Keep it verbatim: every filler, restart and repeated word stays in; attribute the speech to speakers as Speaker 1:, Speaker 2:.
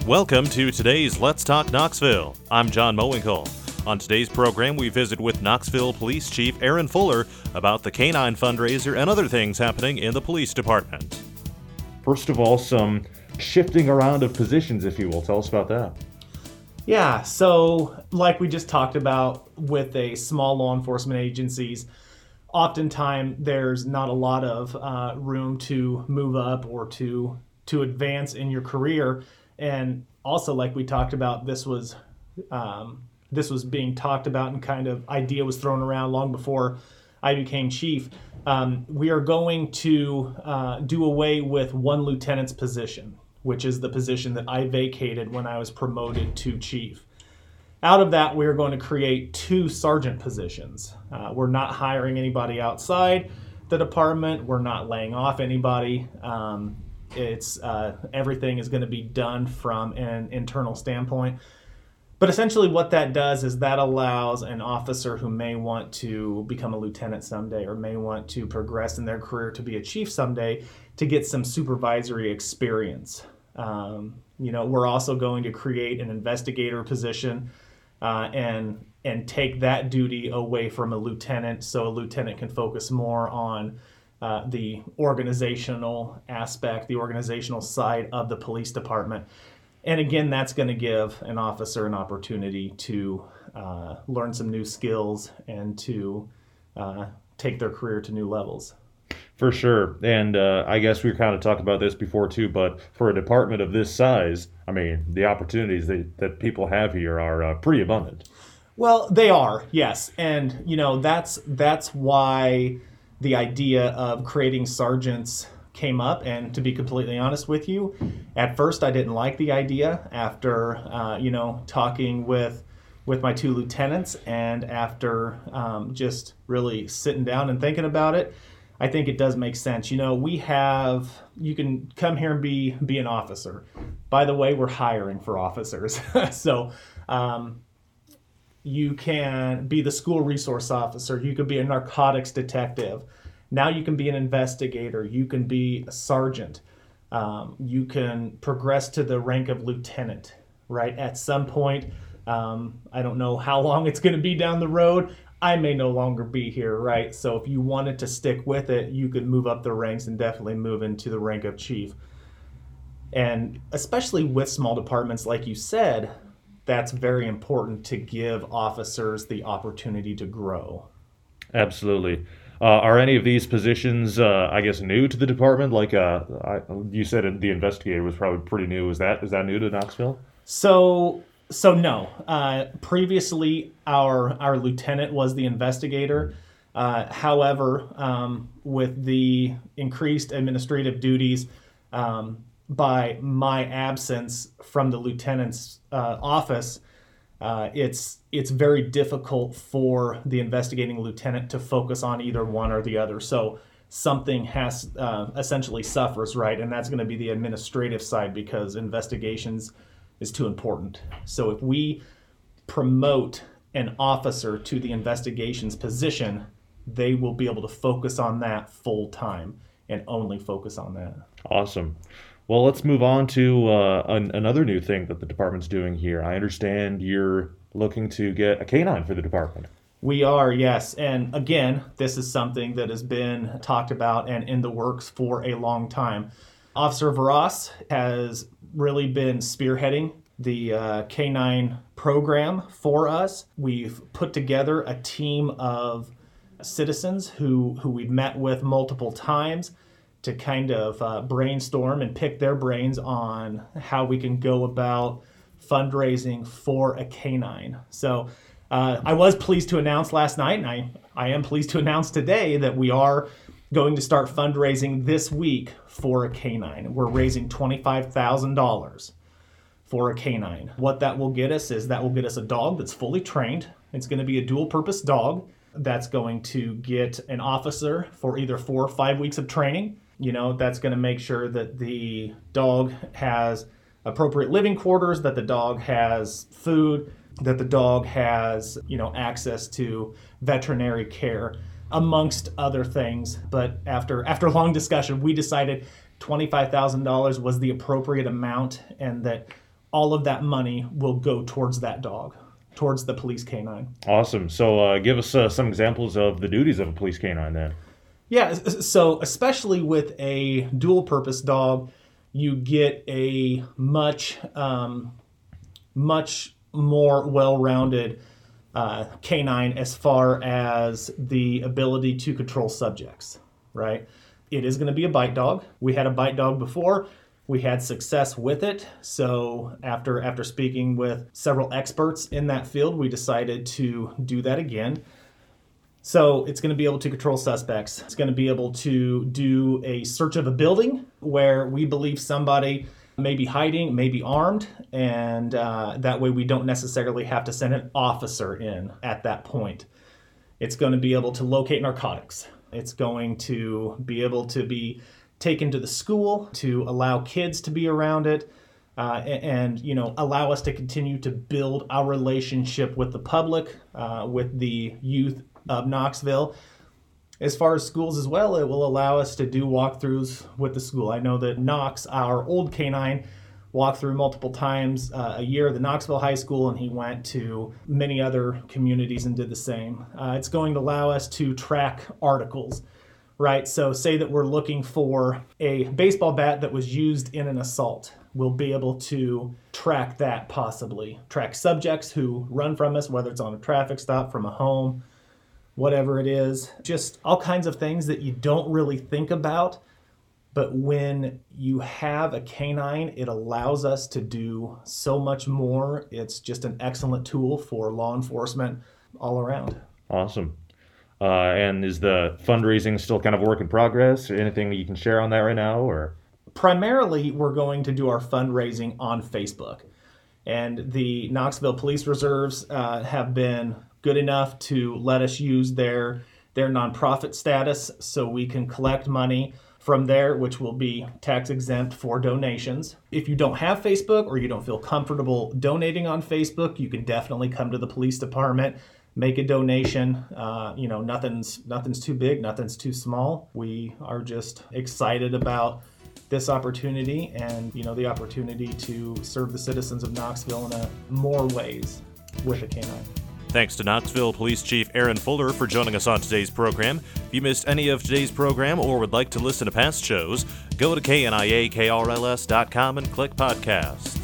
Speaker 1: Welcome to today's Let's Talk Knoxville. I'm John Mowinkle. On today's program, we visit with Knoxville Police Chief Aaron Fuller about the K nine fundraiser and other things happening in the police department.
Speaker 2: First of all, some shifting around of positions, if you will. Tell us about that.
Speaker 3: Yeah, so like we just talked about with a small law enforcement agencies, oftentimes there's not a lot of uh, room to move up or to to advance in your career. And also, like we talked about, this was um, this was being talked about and kind of idea was thrown around long before I became chief. Um, we are going to uh, do away with one lieutenant's position, which is the position that I vacated when I was promoted to chief. Out of that, we're going to create two sergeant positions. Uh, we're not hiring anybody outside the department. We're not laying off anybody. Um, it's uh, everything is going to be done from an internal standpoint. But essentially what that does is that allows an officer who may want to become a lieutenant someday or may want to progress in their career to be a chief someday to get some supervisory experience. Um, you know, we're also going to create an investigator position uh, and and take that duty away from a lieutenant, so a lieutenant can focus more on uh, the organizational aspect, the organizational side of the police department. And again, that's going to give an officer an opportunity to uh, learn some new skills and to uh, take their career to new levels.
Speaker 2: For sure. And uh, I guess we were kind of talking about this before too, but for a department of this size, I mean, the opportunities that, that people have here are uh, pretty abundant.
Speaker 3: Well, they are, yes. And, you know, that's that's why the idea of creating sergeants came up. And to be completely honest with you, at first I didn't like the idea. After, uh, you know, talking with with my two lieutenants and after um, just really sitting down and thinking about it, I think it does make sense. You know, we have, you can come here and be be an officer. By the way, we're hiring for officers. so um, you can be the school resource officer. You could be a narcotics detective. Now you can be an investigator. You can be a sergeant. Um, you can progress to the rank of lieutenant, right? At some point, um, I don't know how long it's going to be down the road. I may no longer be here, right? So if you wanted to stick with it, you could move up the ranks and definitely move into the rank of chief. And especially with small departments, like you said, that's very important to give officers the opportunity to grow.
Speaker 2: Absolutely. Uh, are any of these positions, uh, I guess, new to the department? Like uh, I, you said, the investigator was probably pretty new. Is that is that new to Knoxville?
Speaker 3: So, so no. Uh, previously, our our lieutenant was the investigator. Uh, however, um, with the increased administrative duties, um, by my absence from the lieutenant's uh, office, uh, it's it's very difficult for the investigating lieutenant to focus on either one or the other. So something has uh, essentially suffers, right? And that's going to be the administrative side because investigations is too important. So if we promote an officer to the investigations position, they will be able to focus on that full time and only focus on that.
Speaker 2: Awesome. Well, let's move on to uh, an, another new thing that the department's doing here. I understand you're looking to get a K nine for the department.
Speaker 3: We are, yes. And again, this is something that has been talked about and in the works for a long time. Officer Varas has really been spearheading the uh, K nine program for us. We've put together a team of citizens who, who we've met with multiple times to kind of uh, brainstorm and pick their brains on how we can go about fundraising for a K nine. So uh, I was pleased to announce last night, and I, I am pleased to announce today that we are going to start fundraising this week for a K nine. We're raising twenty-five thousand dollars for a K nine. What that will get us is that will get us a dog that's fully trained. It's going to be a dual-purpose dog that's going to get an officer for either four or five weeks of training. You know, that's going to make sure that the dog has appropriate living quarters, that the dog has food, that the dog has, you know, access to veterinary care, amongst other things. But after after long discussion, we decided twenty-five thousand dollars was the appropriate amount and that all of that money will go towards that dog, towards the police canine.
Speaker 2: Awesome. So uh, give us uh, some examples of the duties of a police canine then.
Speaker 3: Yeah, so especially with a dual purpose dog, you get a much, um, much more well-rounded uh, canine as far as the ability to control subjects, right? It is going to be a bite dog. We had a bite dog before. We had success with it. So after after speaking with several experts in that field, we decided to do that again. So it's going to be able to control suspects. It's going to be able to do a search of a building where we believe somebody may be hiding, may be armed, and uh, that way we don't necessarily have to send an officer in at that point. It's going to be able to locate narcotics. It's going to be able to be taken to the school to allow kids to be around it. Uh, and, you know, allow us to continue to build our relationship with the public, uh, with the youth of Knoxville. As far as schools as well, it will allow us to do walkthroughs with the school. I know that Knox, our old canine, walked through multiple times uh, a year at the Knoxville High School, and he went to many other communities and did the same. Uh, it's going to allow us to track articles, right? So say that we're looking for a baseball bat that was used in an assault. We'll be able to track that possibly. Track subjects who run from us, whether it's on a traffic stop, from a home, whatever it is. Just all kinds of things that you don't really think about. But when you have a canine, it allows us to do so much more. It's just an excellent tool for law enforcement all around.
Speaker 2: Awesome. Uh, and is the fundraising still kind of a work in progress? Anything that you can share on that right now, or?
Speaker 3: Primarily, we're going to do our fundraising on Facebook. And the Knoxville Police Reserves uh, have been good enough to let us use their, their nonprofit status so we can collect money from there, which will be tax exempt for donations. If you don't have Facebook or you don't feel comfortable donating on Facebook, you can definitely come to the police department, make a donation. Uh, you know, nothing's nothing's too big, nothing's too small. We are just excited about this opportunity and, you know, the opportunity to serve the citizens of Knoxville in a more ways with a canine.
Speaker 1: Thanks to Knoxville Police Chief Aaron Fuller for joining us on today's program. If you missed any of today's program or would like to listen to past shows, go to K N I A K R L S dot com and click podcasts.